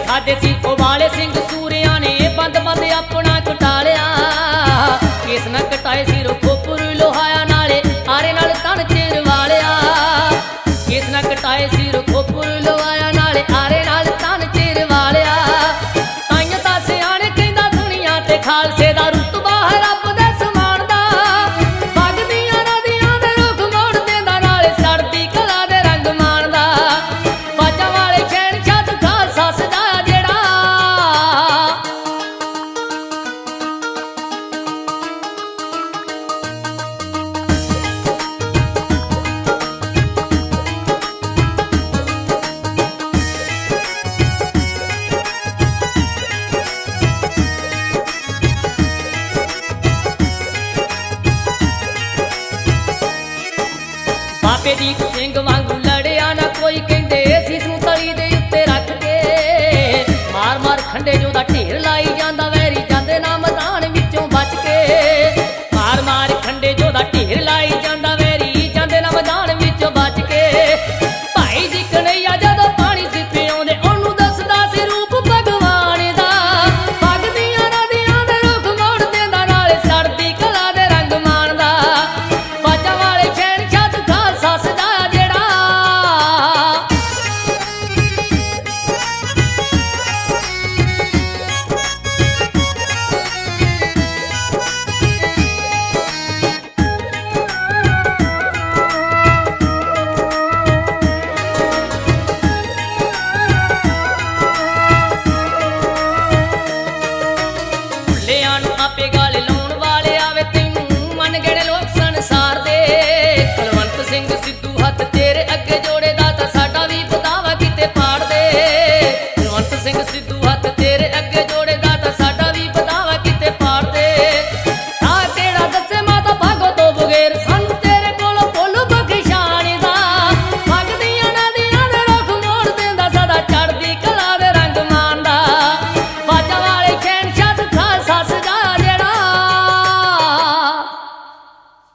खादे सी उबाले सिंह सूरिया ने बंद बंद अपना कटालिया केस न कटाए सिर खोपुर लोहाया नाले आरे नाल तन चिर वालिया केस न कटाए सिर खोपुर लोहाया नाले आरे नाल तन चिर वालिया ताइयां तां सियाणे कहंदा दुनिया ते खालसे दा रुतबा है रब दे समान दा वगदियां नदियां दे रुख मोड़ देंदा नाले चढ़दी कला दे रंग माणदा बाजां वाले शहर छत खालसा सजाया जेड़ा बाबे दीप सिंह वांगू लड़िया ना कोई कहंदे सीस नूं तली दे उत्ते रख के मार मार खंडे जो दा ढेर लाई जांदा वैरी जांदे ना मैदान विचों बच के मार मार खंडे जो दा ढेर लाई जांदा वैरी जांदे ना मैदान विचों बच के भाई जी कन्हैया जदों पानी च पिआउंदे ओनू दसदा सी रूप भगवान दा वगदियां नदियां दे रुख मोड़ देंदा नाले चढ़दी कला दे रंग माणदा बाजां वाले शहर छत खालसा सजाया जेड़ा ਭੁੱਲਿਆਂ ਨੂੰ ਆਪੇ ਗਲ ਲਾਉਣ ਵਾਲੇ ਆਵੇ ਤੈਨੂੰ ਮੰਨ ਗਏ ਲੋਕ ਸੰਸਾਰ ਦੇ ਕੁਲਵੰਤ ਸਿੰਘ ਸਿੱਧੂ ਹੱਥ ਤੇਰੇ ਅੱਗੇ ਜੋੜੇ ਦਾ ਤਾਂ ਸਾਡਾ ਵੀ ਪਤਾਵਾ ਕਿਤੇ ਪਾੜ ਦੇ ਕੁਲਵੰਤ ਸਿੰਘ ਸਿੱਧੂ